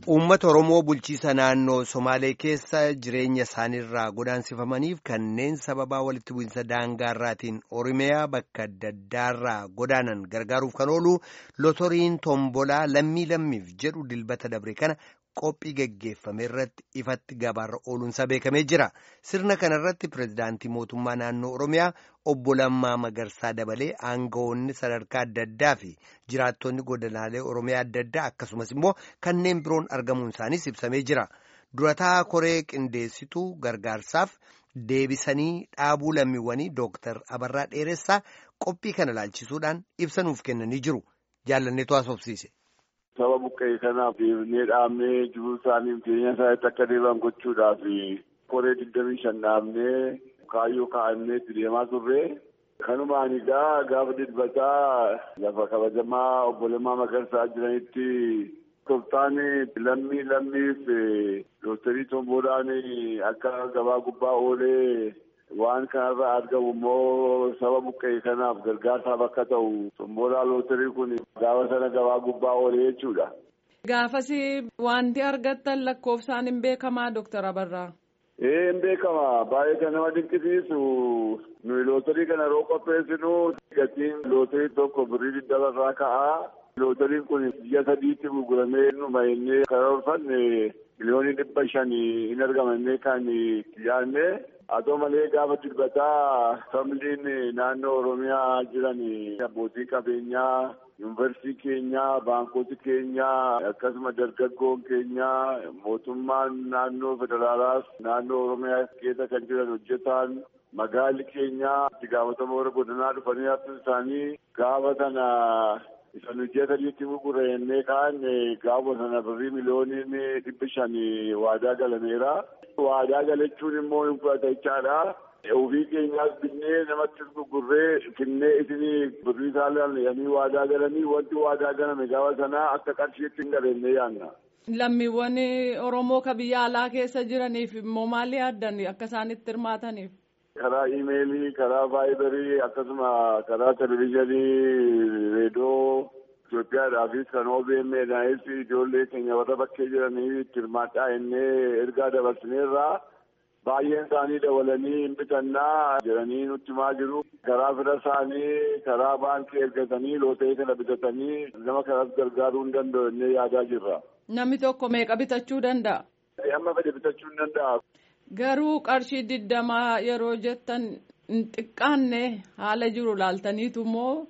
Uummata Oromoo bulchiisa naannoo Somaalee keessa jireenya isaaniirraa godaansifamaniif kanneen sababaa walitti bu'insa daangaarraatiin Oromiyaa bakka adda addaarraa godaanan gargaaruuf kan oolu lotoriin tombolaa lammiif jedhu dilbata dabre kana qophii geggeeffame irratti ifatti gabaarra ooluunsaa beekamee jira. Sirna kanarratti pirezidaantii mootummaa naannoo Oromiyaa obbo Lammaa Magarsaa dabalee aangawoonni sadarkaa adda addaa fi jiraattonni godinaalee Oromiyaa adda addaa akkasumas immoo kanneen biroon argamuun isaaniis ibsamee jira. Durataa koree qindeessituu gargaarsaaf deebisanii dhaabuu lammiiwwanii Dooktar Abarraa Dheeressaa qophii kana ilaalchisuudhaan ibsa nuuf kennanii jiru. Jaallanneetu haasofsiise. Saba buqqee kanaaf deebinee dhaabnee jiruu isaanii jireenya isaaniitti akka deebi'an gochuudhaaf koree 25 dhaabnee kaayyoo kaa'annee itti deemaa turre. Kanumaan egaa gaafa dilbataa lafa kabajamaa obbo Lammaa Magarsaa jiranitti toftaan lammiif lotarii tombolaan akka gabaa gubbaa oolee waan kanarraa argamu immoo saba buqqee kanaaf gargaarsaaf akka ta'u tombolaa lotarii kun gaafa sana gabaa gubbaa oolee jechuudha. Gaafas wanti argattan lakkoofsaan hin beekamaa Dooktar Abarraa? Hin beekama. Baay'ee kan nama dinqisiisu nuyi lotarii kana yeroo qopheessinu gatiin lotarii tokko birrii 20 irraa ka'a. Lotariin kun ji'a 3tti gurguramee numa innee karoorfanne miliyoonii 500 hin argamannee kan yaadne. Haa ta'u malee gaafa dilbataa familiin naannoo Oromiyaa jiran abbootii qabeenyaa, yuunivarsiitii keenyaa, baankota keenyaa, akkasuma dargaggoon keenyaa, mootummaan naannoo federaalaas naannoo Oromiyaa keessa kan jiran hojjetan magaalli keenyaa itti gaafatama warra godinaa dhufanii hafti isaanii gaafa sana isa ji'a 3tti gurgurannee kaan gaafa sana birrii miliyooniin 500 waadaa galameera. Waadaa galachuun immoo hin fudhata jechaadha. Ofii keenyaas binnee namatti gurgurree finnee isinii birrii isaan waadaa galanii wanti waadaa galame gaafa sanaa akka qarshiitti hin galennee yaadna. Lammiiwwan Oromoo ka biyya alaa keessa jiraniif immoo maali yaaddan akka isaanitti hirmaataniif? Karaa iimeelii, karaa vaayibarii akkasuma karaa televezyiinii, reediyoo Itoophiyaadhaafis kan OBN'dhaafis ijoollee keenya warra bakkee jiranii itti hirmaadhaa innee ergaa dabarsineerraa baay'een isaanii dawalanii hin bitannaa jedhanii nutti himaa jiru. Karaa fira isaanii karaa baankii ergatanii lootee kana bitatanii nama kanas gargaaruu hin danda'u innee yaadaa jirra. Namni tokko meeqa bitachuu danda'a? Amma fedhe bitachuu hin danda'a. Garuu qarshii 20 yeroo jettan hin xiqqaanne haala jiru laaltaniitu moo?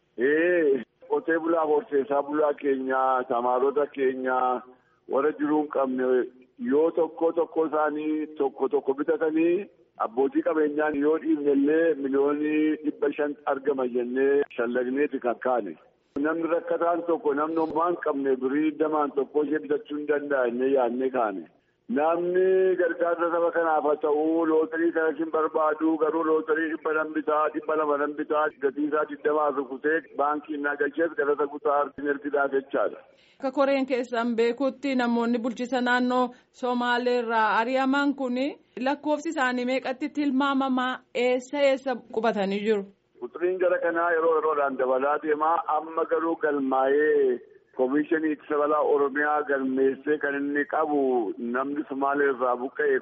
Qotee bulaa horsiisee bulaa keenyaa, tamaarota keenyaa warra jiruu hin qabne yoo tokko isaanii tokko bitatanii abbootii qabeenyaan yoo dhiibnellee miliyoonii 500 argama jennee shallagneeti kan kaane. Namni rakkataan tokko namni homaa hin qabne birrii 20 tokko ishee bitachuu hin danda'a jennee yaadnee kaane. Namni gargaarsa saba kanaaf haa ta'u lootarii kana hin barbaadu garuu lootarii 100 bitaa 200 bitaa gatii isaa 20 rukutee baankii naqachees galata guutaa argin ergidaa jechaadha. Akka koreen keessan beekutti namoonni bulchiisa naannoo Somaaleerraa ari'aman kun lakkoofsi isaanii meeqatti tilmaamamaa eessa qubatanii jiru? Quturiin gara kanaa yeroodhaan dabalaa deemaa amma garuu galmaa'ee. Komishinii ittisa balaa Oromiyaa galmeessee kan inni qabu namni Somaaleerraa buqqa'e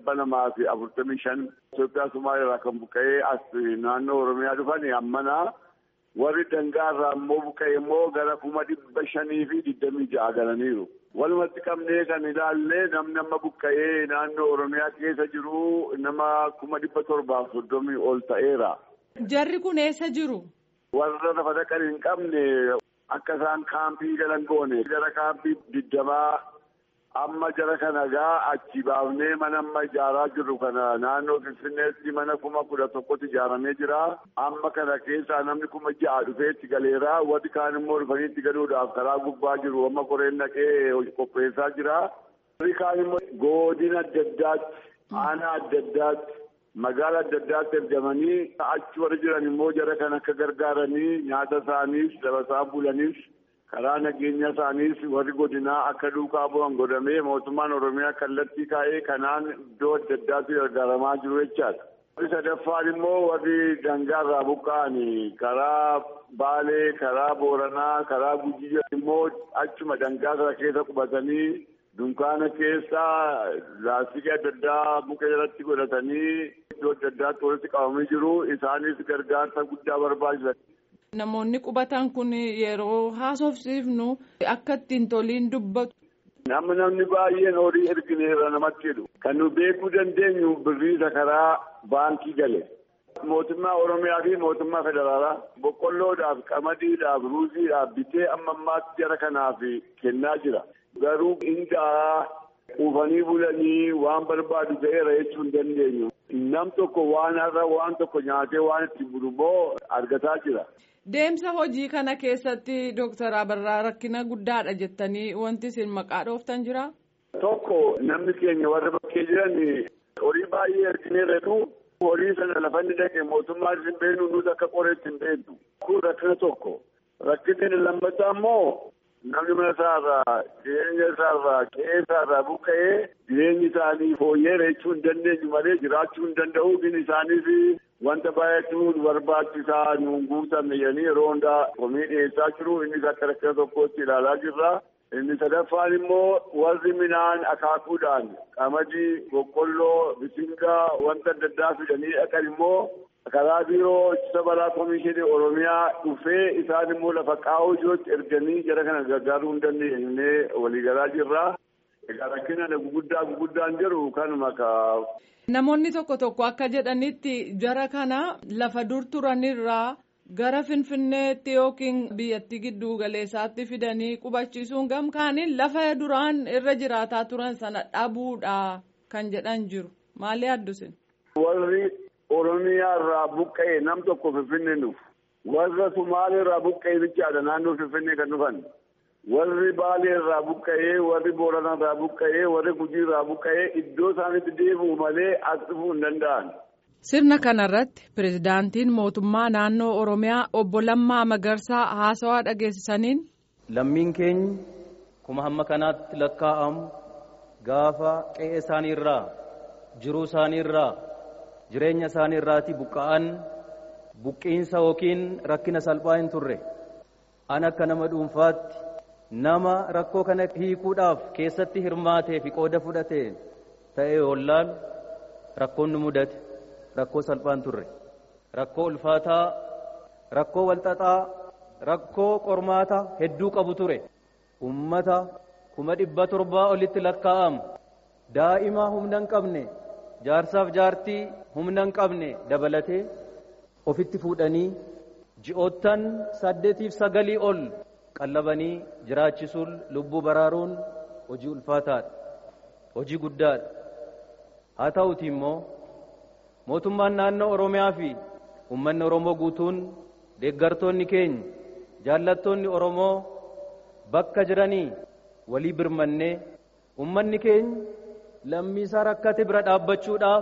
245 Itoophiyaa Somaaleerraa kan buqqa'ee as naannoo Oromiyaa dhufanii ammanaa warri dangaarraa immoo buqqa'e immoo gara 526 galaniiru. Walumatti qabnee kan ilaallee namni amma buqqa'ee naannoo Oromiyaa keessa jiru nama 730 ol ta'eera. Jarri kun eessa jiru? Warra lafa dhaqan hin qabne. Akka isaan kaampii galan goone gara kaampii 20 amma jara kana gaa achi baafnee mana amma ijaaraa jirru kana naannoo Finfinneetti mana 11,000 ijaaramee jira. Amma kana keessaa namni 6,000 dhufeetti galeera. Warri kaan immoo dhufaniitti galuudhaaf karaa gubbaa jiru. Amma koreen naqee qopheessaa jira. Warri kaan immoo godina adda addaatti, aanaa adda addaatti. Magaala adda addaatti ergamanii achi warra jiran immoo jara kan akka gargaaranii nyaata isaaniis dabasaa bulaniis karaa nageenya isaaniis warri godinaa akka duukaa bu'an godhamee mootummaan Oromiyaa kallattii kaa'ee kanaan iddoo adda addaatti gargaaramaa jiru jechaadha. Warri sadaffaan immoo warri dangaarraa buqqa'anii karaa Baalee, karaa Booranaa, karaa Gujii immoo achuma dangaa keessa qubatanii dunkaana keessa laastikii adda addaa muka jalatti godhatanii iddoo adda addaatti walitti qabamanii jiru. Isaanis gargaarsa guddaa barbaachisan. Namoonni qubatan kun yeroo haasofsiifnu akka ittiin toliin dubbatu. Namni baay'een horii ergineerra namatti jedhu. Kan nu beekuu dandeenyu birriisa karaa baankii gale. Mootummaa Oromiyaa fi mootummaa federaalaa boqqolloodhaaf, qamadiidhaaf, ruuziidhaaf bitee amma ammaatti jara kanaaf kennaa jira. Garuu indaa quufanii bulanii waan barbaadu ta'eera jechuu hin dandeenyu. Nam tokko waan tokko nyaatee waan itti bulu argataa jira. Deemsa hojii kana keessatti Dooktar Abarraa rakkina guddaadha jettanii wanti isin maqaa dhooftan jira? Tokko namni keenya warra bakkee jiran horii baay'ee ergineerretu horii sana lafa inni dhaqe mootummaa hin beeknu nuti akka qoreetti hin beeknu. Kun rakkina tokko. Rakkinni lammataa immoo namni mana isaarraa jireenya isaarraa qe'ee isaarraa buqqa'ee jireenyi isaanii fooyyeera jechuu hin dandeenyu malee jiraachuu hin danda'u. Isaaniif wanta baay'atu nu barbaachisaa nuun guutamne jedhanii yeroo hundaa komii dhiyeessaa jiru. Innis akka rakkina tokkootti ilaalaa jirra. Inni sadaffaan immoo warri midhaan akaakuudhaan qamadii, boqqolloo, bisingaa wanta adda addaa fidanii dhaqan immoo karaa biiroo ittisa balaa komishinii Oromiyaa dhufee isaan immoo lafa qaa'oo jirutti erganii jara kana gargaaruu hin dandeenye waliigalaa jirra. Egaa rakkina guguddaan jiru kanuma kaa. Namoonni tokko akka jedhanitti jara kana lafa dur turanirraa gara Finfinneetti yookiin biyyattii gidduu galeessaatti fidanii qubachiisuun gamkaaniin lafa duraan irra jiraataa turan sana dhabuudha kan jedhan jiru. Maali addusin? Warri Oromiyaa irraa buqqa'e nam tokko Finfinnee dhufu. Warra Sumaalee irraa buqqa'e bichaadha naannoo Finfinnee kan dhufan. Warri Baalee irraa buqqa'ee, warri Booranaa irraa buqqa'ee, warri Gujii irraa buqqa'ee iddoo isaanitti deebi'u malee as dhufuu hin danda'an. Sirna kanarratti pirezidaantiin mootummaa naannoo Oromiyaa obbo Lammaa Magarsaa haasawaa dhageessisaniin. Lammiin keenya kuma hamma kanaatti lakkaa'amu gaafa qe'ee isaaniirraa, jiruu isaaniirraa, jireenya isaaniirraati buqqa'an buqqiinsa yookiin rakkina salphaa hin turre. An akka nama dhuunfaatti nama rakkoo kana hiikuudhaaf keessatti hirmaatee fi qooda fudhate ta'ee oollaan rakkoon nu mudate. Rakkoo salphaan turre, rakkoo ulfaataa, rakkoo walxaxaa, rakkoo qormaata hedduu qabu ture. Ummata 700,000 olitti lakkaa'amu daa'ima humna hin qabne, jaarsaaf jaartii humna hin qabne dabalatee ofitti fuudhanii ji'oottan 8-9 ol qallabanii jiraachisuun lubbuu baraaruun hojii ulfaataadha, hojii guddaadha. Haa ta'uuti immoo mootummaan naannoo Oromiyaa fi uummanni Oromoo guutuun deeggartoonni keenya jaallattoonni Oromoo bakka jiranii walii birmannee uummanni keenya lammiisaa rakkate bira dhaabbachuudhaaf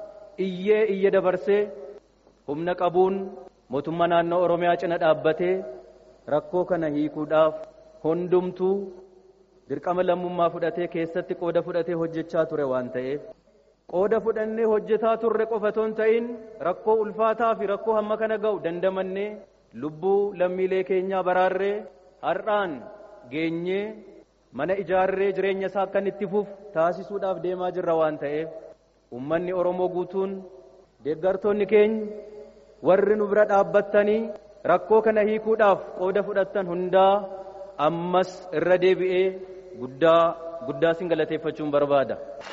iyya dabarsee humna qabuun mootummaa naannoo Oromiyaa cina dhaabbatee rakkoo kana hiikuudhaaf hundumtuu dirqama lammummaa fudhatee keessatti qooda fudhatee hojjechaa ture waan ta'eef. Qooda fudhannee hojjetaa turre qofa otoo hin ta'in rakkoo ulfaataa fi rakkoo hamma kana ga'u dandamannee lubbuu lammiilee keenyaa baraarree har'aan geenyee mana ijaarree jireenya isaa akka itti fufu taasisuudhaaf deemaa jirra waan ta'eef uummanni Oromoo guutuun deeggartoonni keenya warri nu bira dhaabbattanii rakkoo kana hiikuudhaaf qooda fudhattan hundaa ammas irra deebi'ee guddaa sin galateeffachuun barbaada.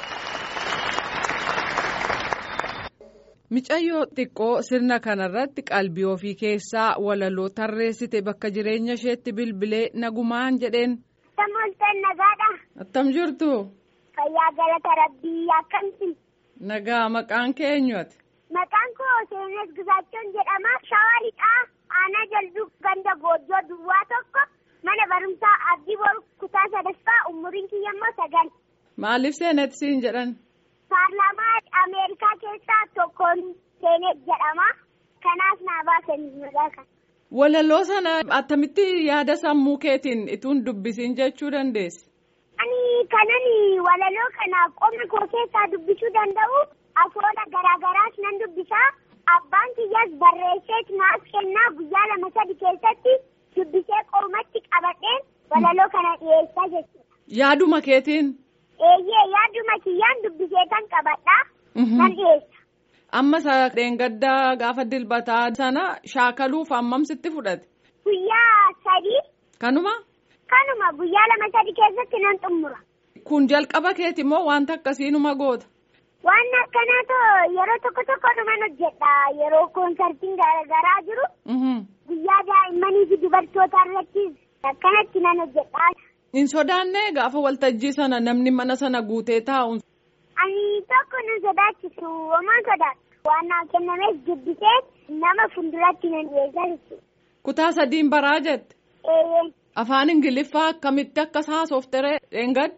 Micayyoo xiqqoo sirna kanarratti qalbii ofii keessaa walaloo tarreessite bakka jireenya isheetti bilbilee nagumaan jedheen. Tamolteen nagaadha. Attam jirtu? Fayyaa galata Rabbii akkamti? Nagaa maqaan keenyuuti? Maqaan koo Seenes Gizaachoon jedhama. Shawaa Lixaa aanaa Jalduu ganda Goojjoo Duwwaa tokko mana barumsaa Abdii Boru kutaa sadaffaa umuriin kiyya immoo 9. Maaliif Seenet siin jedhan? Paarlaamaa Ameerikaa keessaa tokkoon Seenet jedhama. Kanaaf naa baasanii maqaa kana. Walaloo sana attamitti yaada sammuu keetiin ituun dubbisiin jechuu dandeessi? Kanani walaloo kana qomni koo keessaa dubbisuu danda'u afoola garaagaraas nan dubbisaa. Abbaan kiyyaas barreesseet naaf kennaa guyyaa 2-3 keessatti dubbisee qoomatti qabadheen walaloo kana dhiyeessaa jechuudha. Yaaduma keetiin? Eeyyee yaaduma kiyyaan dubbisee kan qabadha. Nan dhiyeessa. Amma dheengaddaa gaafa dilbataa sana shaakaluuf hammam sitti fudhate? Guyyaa 3. Kanuma? Kanuma guyyaa 2-3 keessatti nan xumura. Kun jalqaba keeti moo wanta akkasiinuma goota? Waan akkanaatu yeroo tokko numan hojjedha. Yeroo koonsartiin garaagaraa jiru. Guyyaa daa'immanii fi dubartoota irratti akkanatti nan hojjedha. Hin sodaanne gaafa waltajjii sana namni mana sana guutee taa'u? Ani tokko nu sodaachisu homaan sodaadha. Waan naa kennames dubbisee nama fuulduratti nan dhiyeessa jechuudha. Kutaa 3 baraa jette? Eeyyee. Afaan Ingiliffaa akkamitti akkas haasoftere dheengadda?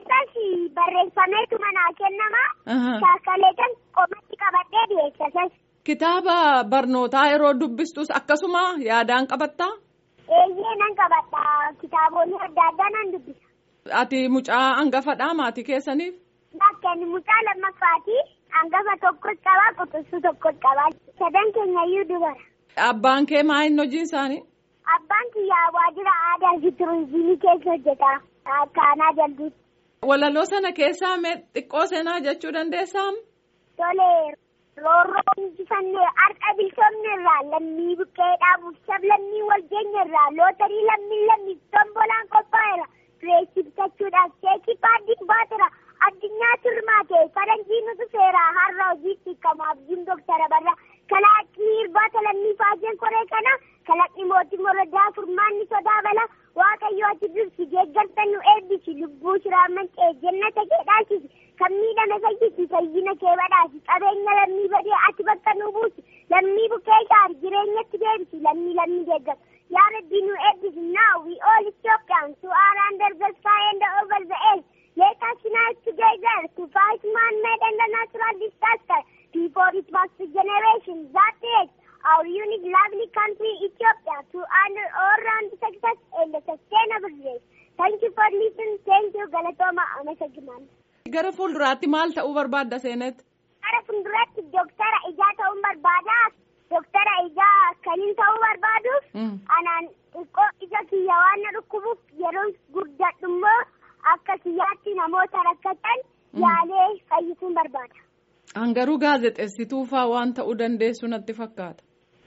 Sasi barreeffameetu manaa kennama. Shaakalee kan qomatti qabadhee dhiyeessas. Kitaaba barnootaa yeroo dubbistus akkasuma yaadaan qabattaa? Eeyyee nan qabadha. Kitaabonni adda addaa nan dubbisa. Ati mucaa hangafadhaa maatii keessaniif? Bakka mucaa lammaffaati. Hangafa tokkos qabaa, quxisuu tokkos qabaa. 7 keenyayyuu dubara. Abbaan kee maal hojiin isaanii? Abbaan kiyyaa waajjira aadaa fi turizimii keessa hojjeta. Akkaanaa jalduutti. Walaloo sana keessaa mee xiqqoo seenaa jechuu dandeessaa? Tole roorroo injifannee har'a bilchoomne irraa lammii buqqee dhaabuuf sablammii walgeenya irraa lootarii lammii tombolaan qophaa'eera. Pireesii bitachuudhaaf cheekii paardiin baateera. Addunyaa turmaatee faranjii nutu seeraa har'a hojiitti hiikamu abdiin Dooktara Barraa. Kalaaqii irbaata lammii faajeen koree kana kalaqni mootii morodaa furmaanni sodaa bala. Waaqayyo ati dursi deeggartan nu eebbisi lubbuu shiraamman jannata kee dhaalchisi kan miidhame fayyisi fayyina kee badhaasi qabeenya lammii badee ati bakka nu buusi lammii bukkee gaari jireenyatti deebisi lammii deeggaru yaa rabbi nu eebbisi now we all Ethiopians who are under the sky and over the earth let us unite together to fight man-made and the natural disaster before it was the generation that takes our unique lovely country Ethiopia to honor all round success and the sustainable growth. Thank you for listening. Thank you Galatoma Amasagiman. Gara fuulduraatti maal ta'uu barbaadda seenet? Gara fuulduraatti Dooktara Ijaa ta'uu barbaada. Dooktara Ijaa kaniin ta'uu barbaaduuf anaan xiqqoo ija kiyya waan na dhukkubuuf yeroo guddadhu immoo akka kiyyaatti namoota rakkatan yaalee fayyisuun barbaada. Hangaruu gaazexeessituu fa'aa waan ta'uu dandeessu natti fakkaata.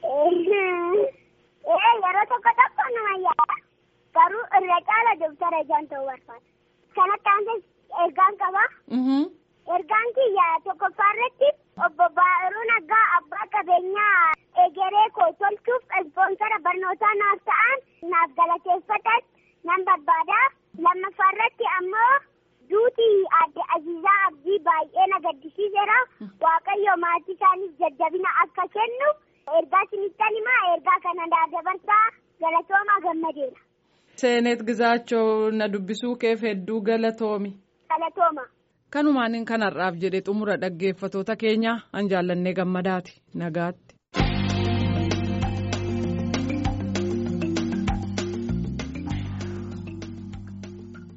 Yeroo tokko nama yaada. Garuu irra caala Dooktara Ijaan ta'uu barbaada. Kanatti aansee ergaan qaba. Ergaan kiyya tokkoffaarratti obbo Baa'iruu Naggaa abbaa qabeenyaa egeree koo tolchuuf ispoonsara barnootaa naaf ta'an naaf galateeffatan nan barbaada. Lammaffaarratti ammoo duutii adde Aziizaa Abdii baay'ee na gaddisiiseera. Waaqayyo maatii isaaniif jajjabina akka kennu ergaa sinittan himaa ergaa kana dabarsaa galatoomaa gammadeera. Seenet Gizaachoo na dubbisuu keef hedduu galatoomi. Galatooma. Kanumaan kanarraaf jedhe xumura dhaggeeffatoota keenya an jaallannee gammadaati nagaatti.